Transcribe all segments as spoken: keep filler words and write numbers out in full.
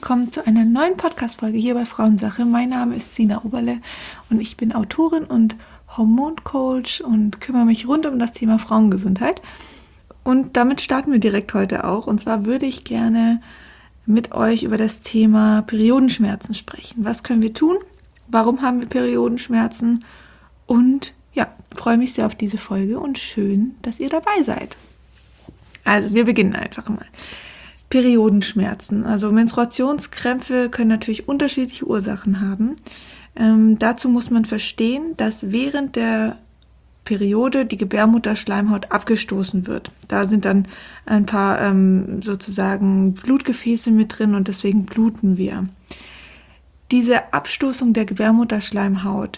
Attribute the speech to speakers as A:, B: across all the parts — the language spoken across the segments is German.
A: willkommen zu einer neuen Podcast-Folge hier bei Frauensache. Mein Name ist Sina Oberle und ich bin Autorin und Hormoncoach und kümmere mich rund um das Thema Frauengesundheit. Und damit starten wir direkt heute auch. Und zwar würde ich gerne mit euch über das Thema Periodenschmerzen sprechen. Was können wir tun? Warum haben wir Periodenschmerzen? Und ja, freue mich sehr auf diese Folge und schön, dass ihr dabei seid. Also, wir beginnen einfach mal. Periodenschmerzen, also Menstruationskrämpfe können natürlich unterschiedliche Ursachen haben. Ähm, dazu muss man verstehen, dass während der Periode die Gebärmutterschleimhaut abgestoßen wird. Da sind dann ein paar ähm, sozusagen Blutgefäße mit drin und deswegen bluten wir. Diese Abstoßung der Gebärmutterschleimhaut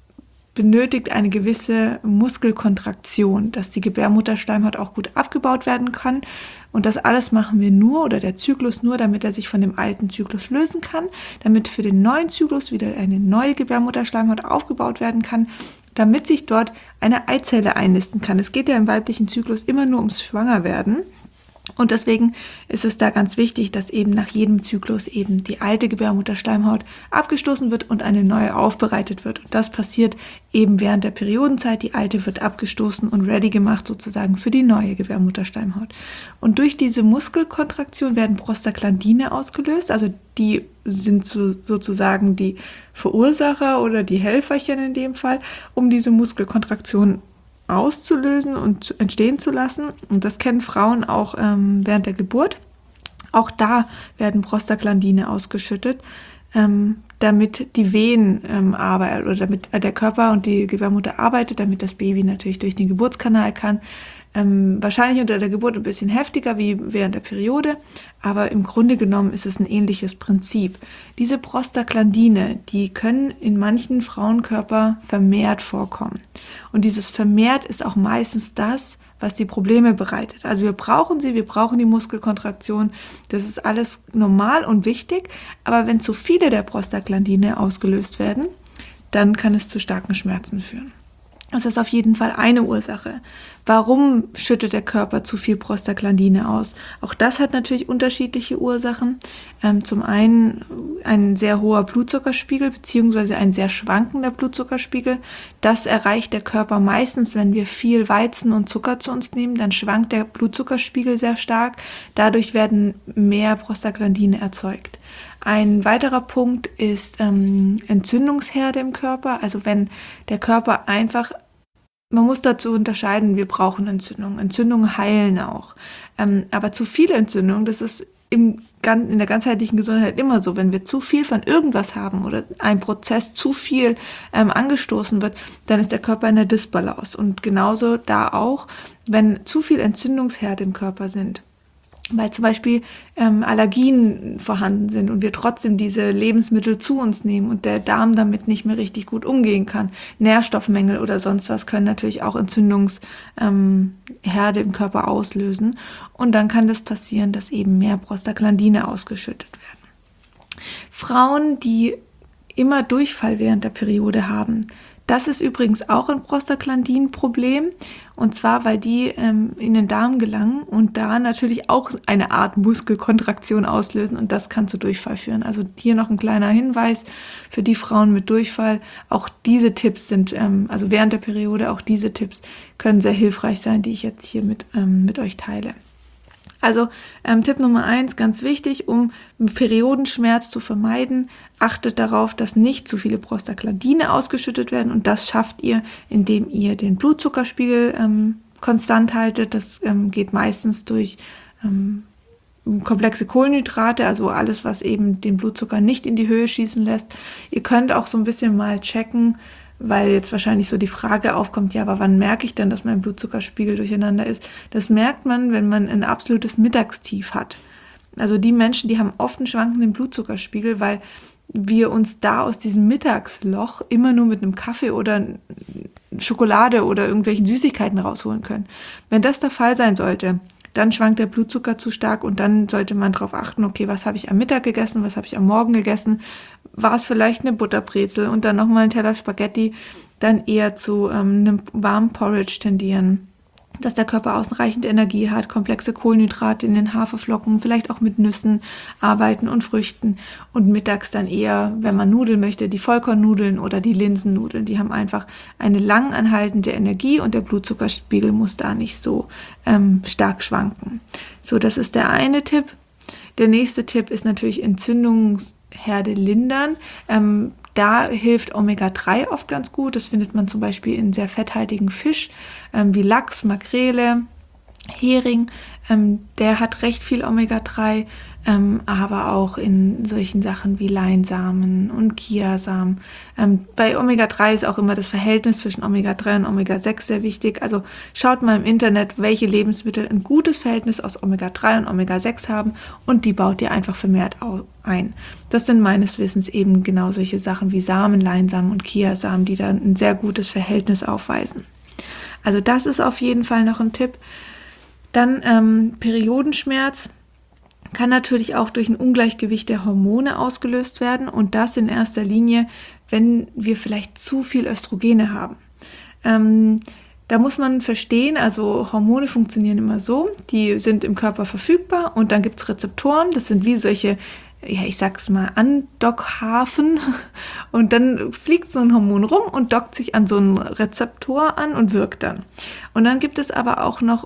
A: benötigt eine gewisse Muskelkontraktion, dass die Gebärmutterschleimhaut auch gut abgebaut werden kann. Und das alles machen wir nur, oder der Zyklus nur, damit er sich von dem alten Zyklus lösen kann, damit für den neuen Zyklus wieder eine neue Gebärmutterschleimhaut aufgebaut werden kann, damit sich dort eine Eizelle einnisten kann. Es geht ja im weiblichen Zyklus immer nur ums Schwangerwerden. Und deswegen ist es da ganz wichtig, dass eben nach jedem Zyklus eben die alte Gebärmutterschleimhaut abgestoßen wird und eine neue aufbereitet wird. Und das passiert eben während der Periodenzeit. Die alte wird abgestoßen und ready gemacht sozusagen für die neue Gebärmutterschleimhaut. Und durch diese Muskelkontraktion werden Prostaglandine ausgelöst. Also die sind so, sozusagen die Verursacher oder die Helferchen in dem Fall, um diese Muskelkontraktion auszulösen und entstehen zu lassen. Und das kennen Frauen auch ähm, während der Geburt. Auch da werden Prostaglandine ausgeschüttet, ähm, damit die Wehen ähm, arbeiten oder damit der Körper und die Gebärmutter arbeitet, damit das Baby natürlich durch den Geburtskanal kann. Ähm, wahrscheinlich unter der Geburt ein bisschen heftiger wie während der Periode, aber im Grunde genommen ist es ein ähnliches Prinzip. Diese Prostaglandine, die können in manchen Frauenkörper vermehrt vorkommen. Und dieses vermehrt ist auch meistens das, was die Probleme bereitet. Also wir brauchen sie, wir brauchen die Muskelkontraktion, das ist alles normal und wichtig, aber wenn zu viele der Prostaglandine ausgelöst werden, dann kann es zu starken Schmerzen führen. Das ist auf jeden Fall eine Ursache. Warum schüttet der Körper zu viel Prostaglandine aus? Auch das hat natürlich unterschiedliche Ursachen. Ähm, zum einen ein sehr hoher Blutzuckerspiegel beziehungsweise ein sehr schwankender Blutzuckerspiegel. Das erreicht der Körper meistens, wenn wir viel Weizen und Zucker zu uns nehmen. Dann schwankt der Blutzuckerspiegel sehr stark. Dadurch werden mehr Prostaglandine erzeugt. Ein weiterer Punkt ist ähm, Entzündungsherde im Körper. Also wenn der Körper einfach, man muss dazu unterscheiden, wir brauchen Entzündungen. Entzündungen heilen auch. Ähm, aber zu viele Entzündungen, das ist im, in der ganzheitlichen Gesundheit immer so. Wenn wir zu viel von irgendwas haben oder ein Prozess zu viel ähm, angestoßen wird, dann ist der Körper in der Dysbalance. Und genauso da auch, wenn zu viel Entzündungsherde im Körper sind. Weil zum Beispiel ähm, Allergien vorhanden sind und wir trotzdem diese Lebensmittel zu uns nehmen und der Darm damit nicht mehr richtig gut umgehen kann. Nährstoffmängel oder sonst was können natürlich auch Entzündungsherde ähm, im Körper auslösen. Und dann kann das passieren, dass eben mehr Prostaglandine ausgeschüttet werden. Frauen, die immer Durchfall während der Periode haben, das ist übrigens auch ein Prostaglandin-Problem, und zwar, weil die ähm, in den Darm gelangen und da natürlich auch eine Art Muskelkontraktion auslösen und das kann zu Durchfall führen. Also hier noch ein kleiner Hinweis für die Frauen mit Durchfall. Auch diese Tipps sind, ähm, also während der Periode, auch diese Tipps können sehr hilfreich sein, die ich jetzt hier mit, ähm, mit euch teile. Also ähm, Tipp Nummer eins, ganz wichtig, um Periodenschmerz zu vermeiden, achtet darauf, dass nicht zu viele Prostaglandine ausgeschüttet werden und das schafft ihr, indem ihr den Blutzuckerspiegel ähm, konstant haltet. Das ähm, geht meistens durch ähm, komplexe Kohlenhydrate, also alles, was eben den Blutzucker nicht in die Höhe schießen lässt. Ihr könnt auch so ein bisschen mal checken, weil jetzt wahrscheinlich so die Frage aufkommt, ja, aber wann merke ich denn, dass mein Blutzuckerspiegel durcheinander ist? Das merkt man, wenn man ein absolutes Mittagstief hat. Also die Menschen, die haben oft einen schwankenden Blutzuckerspiegel, weil wir uns da aus diesem Mittagsloch immer nur mit einem Kaffee oder Schokolade oder irgendwelchen Süßigkeiten rausholen können. Wenn das der Fall sein sollte, dann schwankt der Blutzucker zu stark und dann sollte man darauf achten, okay, was habe ich am Mittag gegessen, was habe ich am Morgen gegessen, war es vielleicht eine Butterbrezel und dann nochmal ein Teller Spaghetti, dann eher zu ähm, einem warmen Porridge tendieren dass der Körper ausreichend Energie hat, komplexe Kohlenhydrate in den Haferflocken, vielleicht auch mit Nüssen arbeiten und Früchten und mittags dann eher, wenn man Nudeln möchte, die Vollkornnudeln oder die Linsennudeln. Die haben einfach eine lang anhaltende Energie und der Blutzuckerspiegel muss da nicht so ähm, stark schwanken. So, das ist der eine Tipp. Der nächste Tipp ist natürlich Entzündungsherde lindern. Ähm, Da hilft Omega drei oft ganz gut. Das findet man zum Beispiel in sehr fetthaltigen Fisch, ähm, wie Lachs, Makrele, Hering. Ähm, der hat recht viel Omega drei, ähm, aber auch in solchen Sachen wie Leinsamen und Chiasamen. Ähm, bei Omega drei ist auch immer das Verhältnis zwischen Omega drei und Omega sechs sehr wichtig. Also schaut mal im Internet, welche Lebensmittel ein gutes Verhältnis aus Omega drei und Omega sechs haben und die baut ihr einfach vermehrt ein. Das sind meines Wissens eben genau solche Sachen wie Samen, Leinsamen und Chiasamen, die dann ein sehr gutes Verhältnis aufweisen. Also das ist auf jeden Fall noch ein Tipp. Dann ähm, Periodenschmerz kann natürlich auch durch ein Ungleichgewicht der Hormone ausgelöst werden und das in erster Linie, wenn wir vielleicht zu viel Östrogene haben. Ähm, da muss man verstehen, also Hormone funktionieren immer so, die sind im Körper verfügbar und dann gibt es Rezeptoren, das sind wie solche, ja, ich sag's mal, Andockhafen und dann fliegt so ein Hormon rum und dockt sich an so einen Rezeptor an und wirkt dann. Und dann gibt es aber auch noch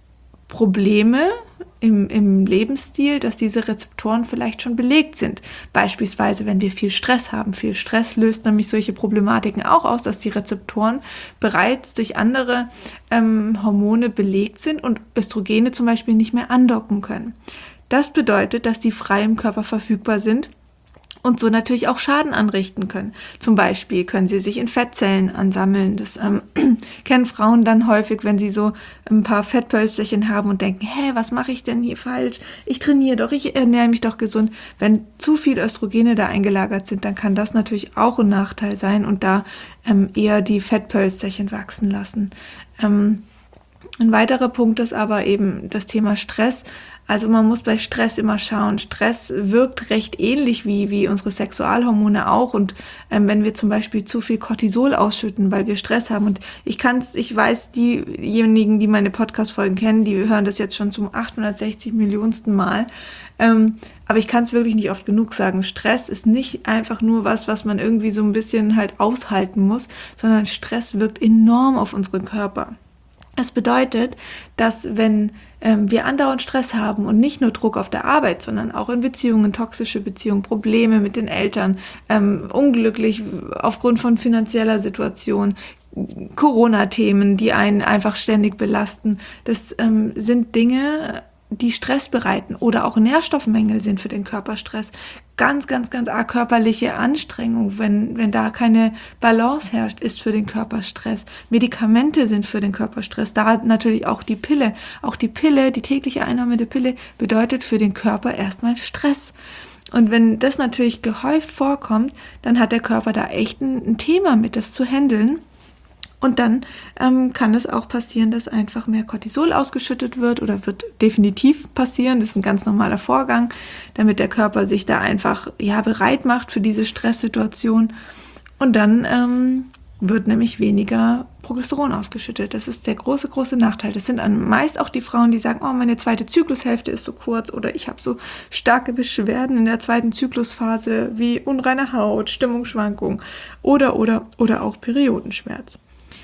A: Probleme im, im Lebensstil, dass diese Rezeptoren vielleicht schon belegt sind. Beispielsweise, wenn wir viel Stress haben. Viel Stress löst nämlich solche Problematiken auch aus, dass die Rezeptoren bereits durch andere ähm, Hormone belegt sind und Östrogene zum Beispiel nicht mehr andocken können. Das bedeutet, dass die frei im Körper verfügbar sind und so natürlich auch Schaden anrichten können. Zum Beispiel können sie sich in Fettzellen ansammeln. Das ähm, kennen Frauen dann häufig, wenn sie so ein paar Fettpölsterchen haben und denken, hä, was mache ich denn hier falsch? Ich trainiere doch, ich ernähre mich doch gesund. Wenn zu viel Östrogene da eingelagert sind, dann kann das natürlich auch ein Nachteil sein und da ähm, eher die Fettpölsterchen wachsen lassen. Ähm, ein weiterer Punkt ist aber eben das Thema Stress. Also man muss bei Stress immer schauen, Stress wirkt recht ähnlich wie, wie unsere Sexualhormone auch und ähm, wenn wir zum Beispiel zu viel Cortisol ausschütten, weil wir Stress haben und ich kann's, ich weiß, diejenigen, die meine Podcast-Folgen kennen, die hören das jetzt schon zum achthundertsechzig Millionsten Mal, ähm, aber ich kann es wirklich nicht oft genug sagen, Stress ist nicht einfach nur was, was man irgendwie so ein bisschen halt aushalten muss, sondern Stress wirkt enorm auf unseren Körper. Das bedeutet, dass wenn ähm, wir andauernd Stress haben und nicht nur Druck auf der Arbeit, sondern auch in Beziehungen, toxische Beziehungen, Probleme mit den Eltern, ähm, unglücklich aufgrund von finanzieller Situation, Corona-Themen, die einen einfach ständig belasten, das ähm, sind Dinge, die Stress bereiten oder auch Nährstoffmängel sind für den Körperstress. Ganz, ganz, ganz arg körperliche Anstrengung, wenn, wenn da keine Balance herrscht, ist für den Körperstress. Medikamente sind für den Körperstress. Da natürlich auch die Pille. Auch die Pille, die tägliche Einnahme der Pille bedeutet für den Körper erstmal Stress. Und wenn das natürlich gehäuft vorkommt, dann hat der Körper da echt ein, ein Thema mit, das zu handeln. Und dann ähm, kann es auch passieren, dass einfach mehr Cortisol ausgeschüttet wird oder wird definitiv passieren. Das ist ein ganz normaler Vorgang, damit der Körper sich da einfach ja bereit macht für diese Stresssituation. Und dann ähm, wird nämlich weniger Progesteron ausgeschüttet. Das ist der große, große Nachteil. Das sind meist auch die Frauen, die sagen, oh, meine zweite Zyklushälfte ist so kurz oder ich habe so starke Beschwerden in der zweiten Zyklusphase wie unreine Haut, Stimmungsschwankungen oder, oder, oder auch Periodenschmerz.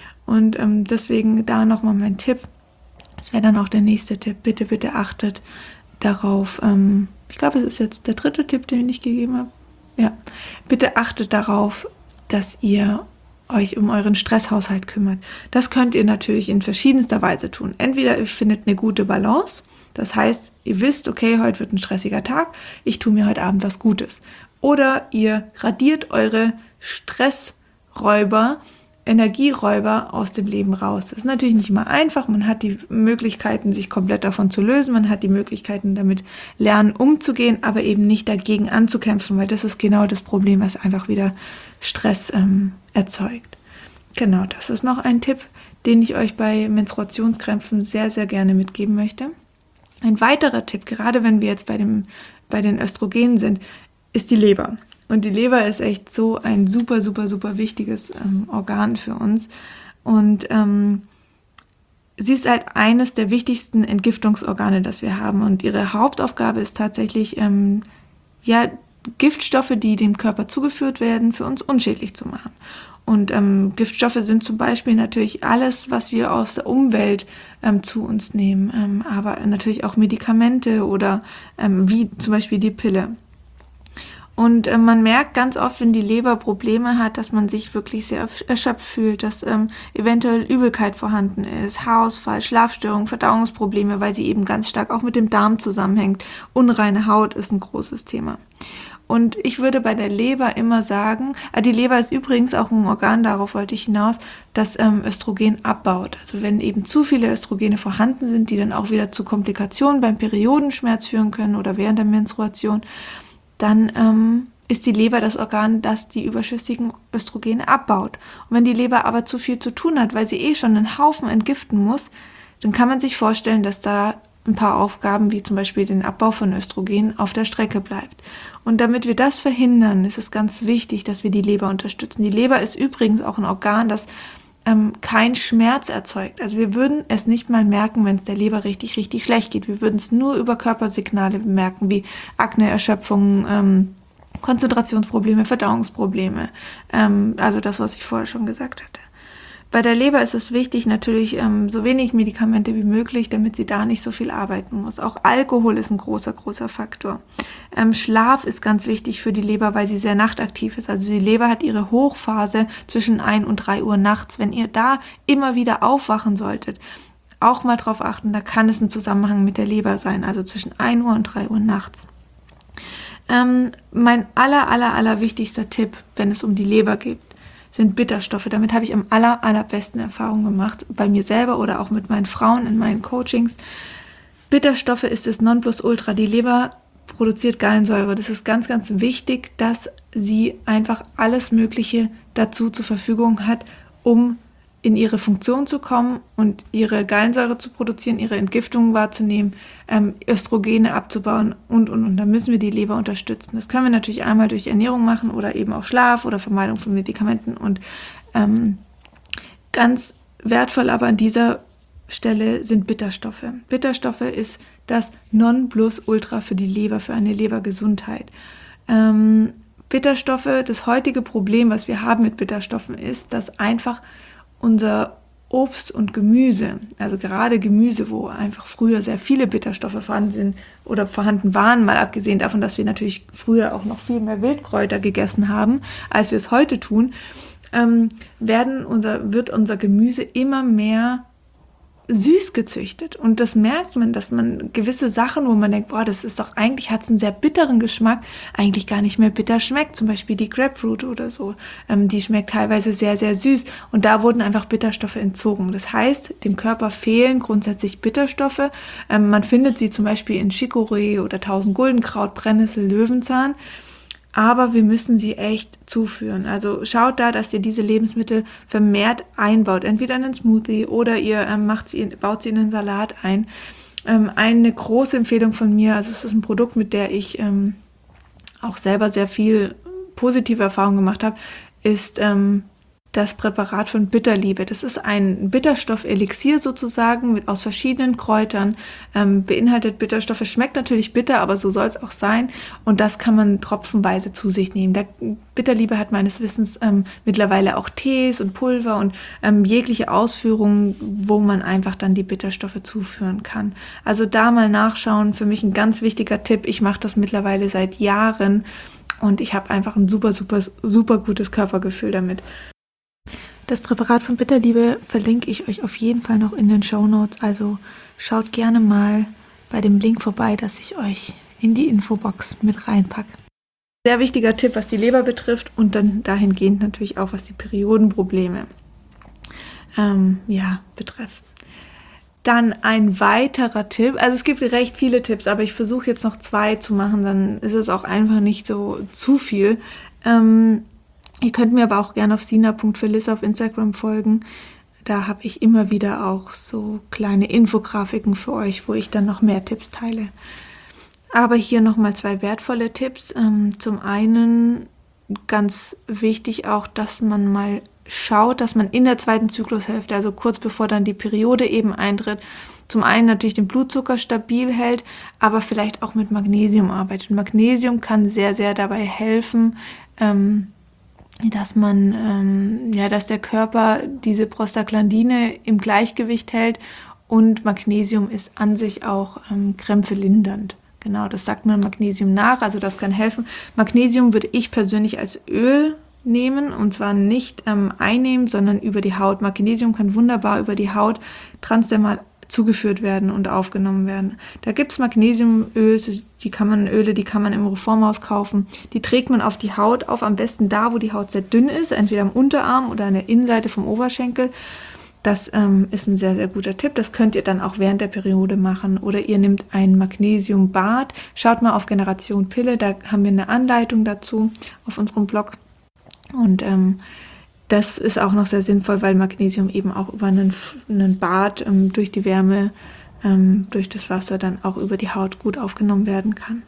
A: Und ähm, deswegen da nochmal mein Tipp, das wäre dann auch der nächste Tipp, bitte, bitte achtet darauf, ähm, ich glaube, es ist jetzt der dritte Tipp, den ich gegeben habe, ja, bitte achtet darauf, dass ihr euch um euren Stresshaushalt kümmert. Das könnt ihr natürlich in verschiedenster Weise tun. Entweder ihr findet eine gute Balance, das heißt, ihr wisst, okay, heute wird ein stressiger Tag, ich tue mir heute Abend was Gutes. Oder ihr radiert eure Stressräuber, Energieräuber aus dem Leben raus. Das ist natürlich nicht immer einfach. Man hat die Möglichkeiten, sich komplett davon zu lösen. Man hat die Möglichkeiten, damit lernen, umzugehen, aber eben nicht dagegen anzukämpfen, weil das ist genau das Problem, was einfach wieder Stress ähm, erzeugt. Genau, das ist noch ein Tipp, den ich euch bei Menstruationskrämpfen sehr, sehr gerne mitgeben möchte. Ein weiterer Tipp, gerade wenn wir jetzt bei dem, bei den Östrogenen sind, ist die Leber. Und die Leber ist echt so ein super, super, super wichtiges ähm, Organ für uns. Und ähm, sie ist halt eines der wichtigsten Entgiftungsorgane, das wir haben. Und ihre Hauptaufgabe ist tatsächlich, ähm, ja, Giftstoffe, die dem Körper zugeführt werden, für uns unschädlich zu machen. Und ähm, Giftstoffe sind zum Beispiel natürlich alles, was wir aus der Umwelt ähm, zu uns nehmen, ähm, aber natürlich auch Medikamente oder ähm, wie zum Beispiel die Pille. Und äh, man merkt ganz oft, wenn die Leber Probleme hat, dass man sich wirklich sehr erschöpft fühlt, dass ähm, eventuell Übelkeit vorhanden ist, Haarausfall, Schlafstörungen, Verdauungsprobleme, weil sie eben ganz stark auch mit dem Darm zusammenhängt. Unreine Haut ist ein großes Thema. Und ich würde bei der Leber immer sagen, äh, die Leber ist übrigens auch ein Organ, darauf wollte ich hinaus, das ähm, Östrogen abbaut. Also wenn eben zu viele Östrogene vorhanden sind, die dann auch wieder zu Komplikationen beim Periodenschmerz führen können oder während der Menstruation, dann ähm, ist die Leber das Organ, das die überschüssigen Östrogene abbaut. Und wenn die Leber aber zu viel zu tun hat, weil sie eh schon einen Haufen entgiften muss, dann kann man sich vorstellen, dass da ein paar Aufgaben, wie zum Beispiel den Abbau von Östrogen, auf der Strecke bleibt. Und damit wir das verhindern, ist es ganz wichtig, dass wir die Leber unterstützen. Die Leber ist übrigens auch ein Organ, das ähm, keinen Schmerz erzeugt. Also wir würden es nicht mal merken, wenn es der Leber richtig, richtig schlecht geht. Wir würden es nur über Körpersignale bemerken, wie Akne, Erschöpfung, ähm, Konzentrationsprobleme, Verdauungsprobleme. Ähm, also das, was ich vorher schon gesagt hatte. Bei der Leber ist es wichtig, natürlich ähm, so wenig Medikamente wie möglich, damit sie da nicht so viel arbeiten muss. Auch Alkohol ist ein großer, großer Faktor. Ähm, Schlaf ist ganz wichtig für die Leber, weil sie sehr nachtaktiv ist. Also die Leber hat ihre Hochphase zwischen ein und drei Uhr nachts. Wenn ihr da immer wieder aufwachen solltet, auch mal drauf achten, da kann es ein Zusammenhang mit der Leber sein, also zwischen ein Uhr und drei Uhr nachts. Ähm, mein aller, aller, aller wichtigster Tipp, wenn es um die Leber geht, sind Bitterstoffe. Damit habe ich am aller, allerbesten Erfahrungen gemacht, bei mir selber oder auch mit meinen Frauen in meinen Coachings. Bitterstoffe ist das Nonplusultra. Die Leber produziert Gallensäure. Das ist ganz, ganz wichtig, dass sie einfach alles Mögliche dazu zur Verfügung hat, um in ihre Funktion zu kommen und ihre Gallensäure zu produzieren, ihre Entgiftung wahrzunehmen, ähm, Östrogene abzubauen und, und, und. Da müssen wir die Leber unterstützen. Das können wir natürlich einmal durch Ernährung machen oder eben auch Schlaf oder Vermeidung von Medikamenten. Und ähm, ganz wertvoll aber an dieser Stelle sind Bitterstoffe. Bitterstoffe ist das Nonplusultra für die Leber, für eine Lebergesundheit. Ähm, Bitterstoffe, das heutige Problem, was wir haben mit Bitterstoffen, ist, dass einfach unser Obst und Gemüse, also gerade Gemüse, wo einfach früher sehr viele Bitterstoffe vorhanden sind oder vorhanden waren, mal abgesehen davon, dass wir natürlich früher auch noch viel mehr Wildkräuter gegessen haben, als wir es heute tun, ähm, werden unser, wird unser Gemüse immer mehr süß gezüchtet. Und das merkt man, dass man gewisse Sachen, wo man denkt, boah, das ist doch, eigentlich hat es einen sehr bitteren Geschmack, eigentlich gar nicht mehr bitter schmeckt. Zum Beispiel die Grapefruit oder so. Ähm, die schmeckt teilweise sehr, sehr süß. Und da wurden einfach Bitterstoffe entzogen. Das heißt, dem Körper fehlen grundsätzlich Bitterstoffe. Ähm, man findet sie zum Beispiel in Chicorée oder Tausendguldenkraut, Brennnessel, Löwenzahn. Aber wir müssen sie echt zuführen. Also schaut da, dass ihr diese Lebensmittel vermehrt einbaut. Entweder in einen Smoothie oder ihr ähm, macht sie in, baut sie in einen Salat ein. Ähm, eine große Empfehlung von mir, also es ist ein Produkt, mit der ich ähm, auch selber sehr viel positive Erfahrungen gemacht habe, ist ähm, das Präparat von Bitterliebe. Das ist ein Bitterstoff-Elixier sozusagen mit, aus verschiedenen Kräutern, ähm, beinhaltet Bitterstoffe, schmeckt natürlich bitter, aber so soll es auch sein und das kann man tropfenweise zu sich nehmen. Der Bitterliebe hat meines Wissens ähm, mittlerweile auch Tees und Pulver und ähm, jegliche Ausführungen, wo man einfach dann die Bitterstoffe zuführen kann. Also da mal nachschauen, für mich ein ganz wichtiger Tipp. Ich mache das mittlerweile seit Jahren und ich habe einfach ein super, super, super gutes Körpergefühl damit. Das Präparat von Bitterliebe verlinke ich euch auf jeden Fall noch in den Shownotes, also schaut gerne mal bei dem Link vorbei, dass ich euch in die Infobox mit reinpacke. Sehr wichtiger Tipp, was die Leber betrifft und dann dahingehend natürlich auch, was die Periodenprobleme ähm, ja, betreffen. Dann ein weiterer Tipp, also es gibt recht viele Tipps, aber ich versuche jetzt noch zwei zu machen, dann ist es auch einfach nicht so zu viel. Ähm, Ihr könnt mir aber auch gerne auf sina punkt felissa auf Instagram folgen. Da habe ich immer wieder auch so kleine Infografiken für euch, wo ich dann noch mehr Tipps teile. Aber hier nochmal zwei wertvolle Tipps. Ähm, zum einen ganz wichtig auch, dass man mal schaut, dass man in der zweiten Zyklushälfte, also kurz bevor dann die Periode eben eintritt, zum einen natürlich den Blutzucker stabil hält, aber vielleicht auch mit Magnesium arbeitet. Magnesium kann sehr, sehr dabei helfen, ähm, dass man, ähm, ja, dass der Körper diese Prostaglandine im Gleichgewicht hält, und Magnesium ist an sich auch ähm, Krämpfe lindernd. Genau, das sagt man Magnesium nach, also das kann helfen. Magnesium würde ich persönlich als Öl nehmen, und zwar nicht ähm, einnehmen, sondern über die Haut. Magnesium kann wunderbar über die Haut transdermal zugeführt werden und aufgenommen werden. Da gibt es Magnesiumöl, die kann man Öle, die kann man im Reformhaus kaufen. Die trägt man auf die Haut auf, am besten da, wo die Haut sehr dünn ist, entweder am Unterarm oder an der Innenseite vom Oberschenkel. Das ähm, ist ein sehr, sehr guter Tipp. Das könnt ihr dann auch während der Periode machen. Oder ihr nehmt ein Magnesiumbad. Schaut mal auf Generation Pille, da haben wir eine Anleitung dazu auf unserem Blog. Und ähm, das ist auch noch sehr sinnvoll, weil Magnesium eben auch über einen, einen Bad ähm, durch die Wärme, ähm, durch das Wasser dann auch über die Haut gut aufgenommen werden kann.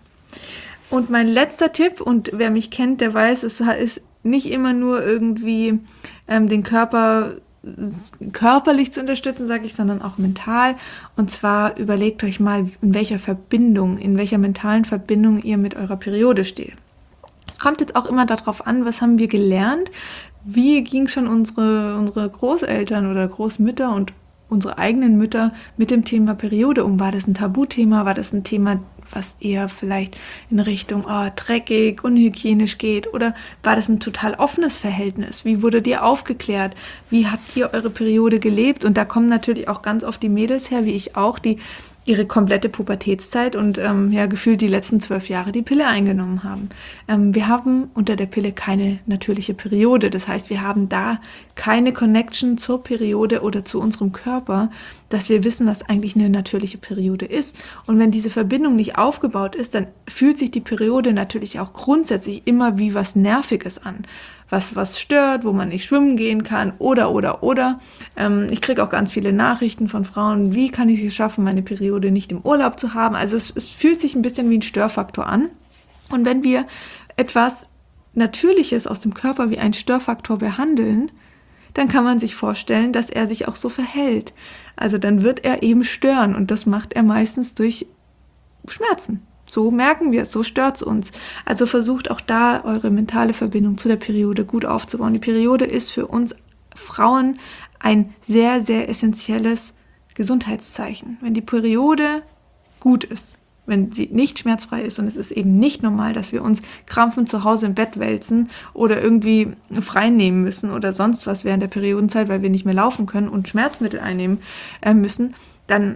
A: Und mein letzter Tipp, und wer mich kennt, der weiß, es ist nicht immer nur irgendwie ähm, den Körper körperlich zu unterstützen, sage ich, sondern auch mental. Und zwar überlegt euch mal, in welcher Verbindung, in welcher mentalen Verbindung ihr mit eurer Periode steht. Es kommt jetzt auch immer darauf an, was haben wir gelernt, wie ging schon unsere, unsere Großeltern oder Großmütter und unsere eigenen Mütter mit dem Thema Periode um. War das ein Tabuthema? War das ein Thema, was eher vielleicht in Richtung oh, dreckig, unhygienisch geht? Oder war das ein total offenes Verhältnis? Wie wurdet ihr aufgeklärt? Wie habt ihr eure Periode gelebt? Und da kommen natürlich auch ganz oft die Mädels her, wie ich auch, die ihre komplette Pubertätszeit und ähm, ja gefühlt die letzten zwölf Jahre die Pille eingenommen haben. Ähm, wir haben unter der Pille keine natürliche Periode. Das heißt, wir haben da keine Connection zur Periode oder zu unserem Körper, dass wir wissen, was eigentlich eine natürliche Periode ist. Und wenn diese Verbindung nicht aufgebaut ist, dann fühlt sich die Periode natürlich auch grundsätzlich immer wie was Nerviges an. Was, was stört, wo man nicht schwimmen gehen kann oder, oder, oder. Ähm, ich kriege auch ganz viele Nachrichten von Frauen, wie kann ich es schaffen, meine Periode nicht im Urlaub zu haben. Also es, es fühlt sich ein bisschen wie ein Störfaktor an. Und wenn wir etwas Natürliches aus dem Körper wie einen Störfaktor behandeln, dann kann man sich vorstellen, dass er sich auch so verhält. Also dann wird er eben stören, und das macht er meistens durch Schmerzen. So merken wir es, so stört es uns. Also versucht auch da eure mentale Verbindung zu der Periode gut aufzubauen. Die Periode ist für uns Frauen ein sehr, sehr essentielles Gesundheitszeichen. Wenn die Periode gut ist, wenn sie nicht schmerzfrei ist, und es ist eben nicht normal, dass wir uns krampfend zu Hause im Bett wälzen oder irgendwie frei nehmen müssen oder sonst was während der Periodenzeit, weil wir nicht mehr laufen können und Schmerzmittel einnehmen äh, müssen, dann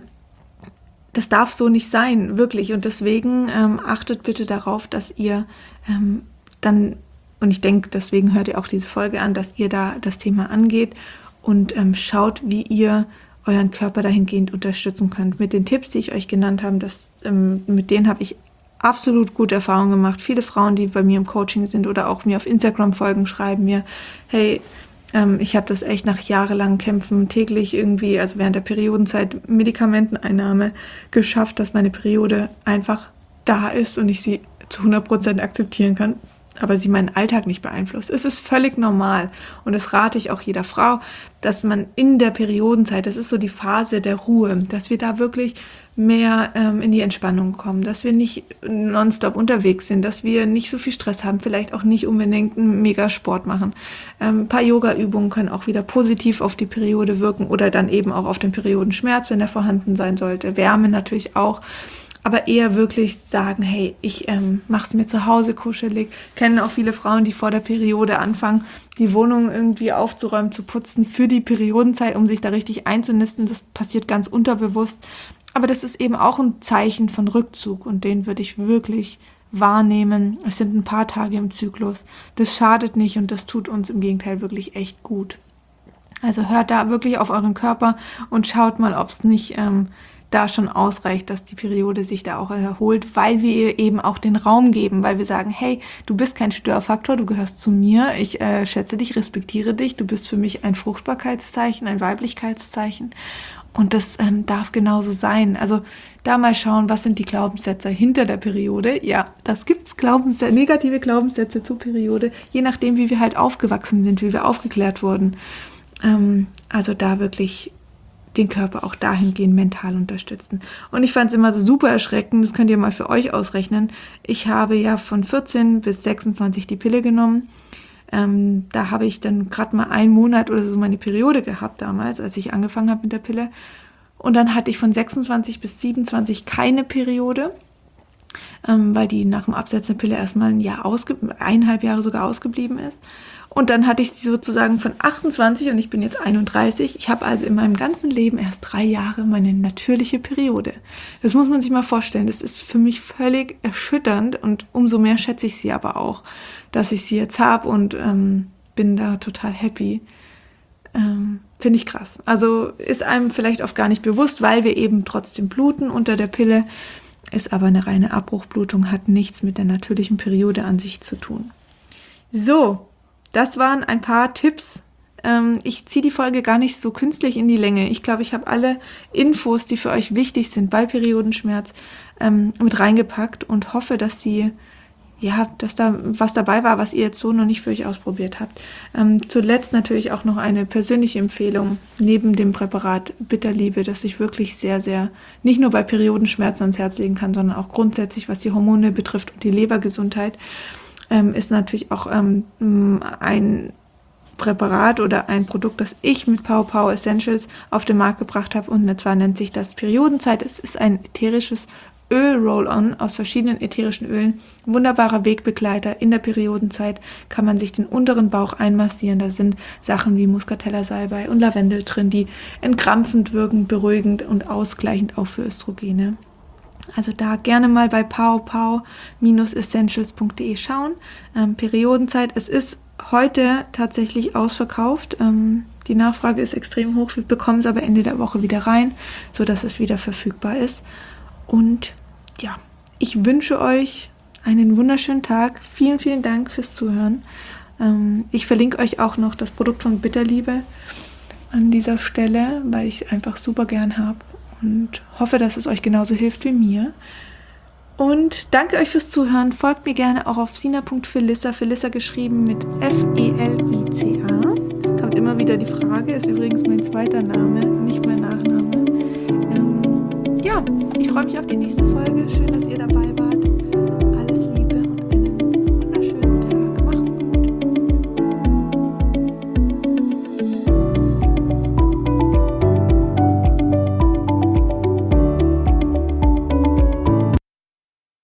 A: das darf so nicht sein, wirklich. Und deswegen ähm, achtet bitte darauf, dass ihr ähm, dann, und ich denke, deswegen hört ihr auch diese Folge an, dass ihr da das Thema angeht und ähm, schaut, wie ihr euren Körper dahingehend unterstützen könnt. Mit den Tipps, die ich euch genannt habe, das, ähm, mit denen habe ich absolut gute Erfahrungen gemacht. Viele Frauen, die bei mir im Coaching sind oder auch mir auf Instagram folgen, schreiben mir, hey, ich habe das echt nach jahrelangen Kämpfen täglich irgendwie, also während der Periodenzeit, Medikamenteneinnahme geschafft, dass meine Periode einfach da ist und ich sie zu hundert Prozent akzeptieren kann, aber sie meinen Alltag nicht beeinflusst. Es ist völlig normal, und das rate ich auch jeder Frau, dass man in der Periodenzeit, das ist so die Phase der Ruhe, dass wir da wirklich mehr ähm, in die Entspannung kommen, dass wir nicht nonstop unterwegs sind, dass wir nicht so viel Stress haben, vielleicht auch nicht unbedingt einen Mega-Sport machen. Ähm, ein paar Yoga-Übungen können auch wieder positiv auf die Periode wirken oder dann eben auch auf den Periodenschmerz, wenn der vorhanden sein sollte. Wärme natürlich auch. Aber eher wirklich sagen, hey, ich ähm, mache es mir zu Hause kuschelig. Kennen auch viele Frauen, die vor der Periode anfangen, die Wohnung irgendwie aufzuräumen, zu putzen für die Periodenzeit, um sich da richtig einzunisten. Das passiert ganz unterbewusst. Aber das ist eben auch ein Zeichen von Rückzug, und den würde ich wirklich wahrnehmen. Es sind ein paar Tage im Zyklus. Das schadet nicht, und das tut uns im Gegenteil wirklich echt gut. Also hört da wirklich auf euren Körper und schaut mal, ob es nicht ähm, da schon ausreicht, dass die Periode sich da auch erholt, weil wir ihr eben auch den Raum geben, weil wir sagen, hey, du bist kein Störfaktor, du gehörst zu mir, ich äh, schätze dich, respektiere dich, du bist für mich ein Fruchtbarkeitszeichen, ein Weiblichkeitszeichen, Und das ähm, darf genauso sein. Also da mal schauen, was sind die Glaubenssätze hinter der Periode. Ja, das gibt's Glaubenssätze, negative Glaubenssätze zur Periode, je nachdem, wie wir halt aufgewachsen sind, wie wir aufgeklärt wurden. Ähm, also da wirklich den Körper auch dahingehend mental unterstützen. Und ich fand es immer super erschreckend, das könnt ihr mal für euch ausrechnen. Ich habe ja von vierzehn bis sechsundzwanzig die Pille genommen. Ähm, da habe ich dann gerade mal einen Monat oder so meine Periode gehabt damals, als ich angefangen habe mit der Pille. Und dann hatte ich von sechsundzwanzig bis siebenundzwanzig keine Periode, ähm, weil die nach dem Absetzen der Pille erstmal ein Jahr ausge- eineinhalb Jahre sogar ausgeblieben ist. Und dann hatte ich sie sozusagen von achtundzwanzig und ich bin jetzt einunddreißig. Ich habe also in meinem ganzen Leben erst drei Jahre meine natürliche Periode. Das muss man sich mal vorstellen. Das ist für mich völlig erschütternd und umso mehr schätze ich sie aber auch, dass ich sie jetzt habe und ähm, bin da total happy. Ähm, finde ich krass. Also ist einem vielleicht oft gar nicht bewusst, weil wir eben trotzdem bluten unter der Pille, ist aber eine reine Abbruchblutung, hat nichts mit der natürlichen Periode an sich zu tun. So, das waren ein paar Tipps. Ähm, ich ziehe die Folge gar nicht so künstlich in die Länge. Ich glaube, ich habe alle Infos, die für euch wichtig sind bei Periodenschmerz, ähm, mit reingepackt und hoffe, dass sie ja, dass da was dabei war, was ihr jetzt so noch nicht für euch ausprobiert habt. Ähm, zuletzt natürlich auch noch eine persönliche Empfehlung neben dem Präparat Bitterliebe, das ich wirklich sehr, sehr nicht nur bei Periodenschmerzen ans Herz legen kann, sondern auch grundsätzlich, was die Hormone betrifft und die Lebergesundheit, ähm, ist natürlich auch ähm, ein Präparat oder ein Produkt, das ich mit Pow Pow Essentials auf den Markt gebracht habe. Und zwar nennt sich das Periodenzeit. Es ist ein ätherisches Öl-Roll-On aus verschiedenen ätherischen Ölen. Ein wunderbarer Wegbegleiter. In der Periodenzeit kann man sich den unteren Bauch einmassieren. Da sind Sachen wie Muscatella-Salbei und Lavendel drin, die entkrampfend wirken, beruhigend und ausgleichend auch für Östrogene. Also da gerne mal bei pow pow essentials punkt de schauen. Ähm, Periodenzeit, es ist heute tatsächlich ausverkauft. Ähm, die Nachfrage ist extrem hoch. Wir bekommen es aber Ende der Woche wieder rein, sodass es wieder verfügbar ist. Und ja, ich wünsche euch einen wunderschönen Tag. Vielen, vielen Dank fürs Zuhören. Ähm, ich verlinke euch auch noch das Produkt von Bitterliebe an dieser Stelle, weil ich es einfach super gern habe und hoffe, dass es euch genauso hilft wie mir. Und danke euch fürs Zuhören. Folgt mir gerne auch auf sina punkt felissa, Felissa geschrieben mit F E L I C A. Kommt immer wieder die Frage, ist übrigens mein zweiter Name, nicht mein Nachname. Ähm, ja, ich freue mich auf die nächste Folge. Schön, dass ihr dabei wart.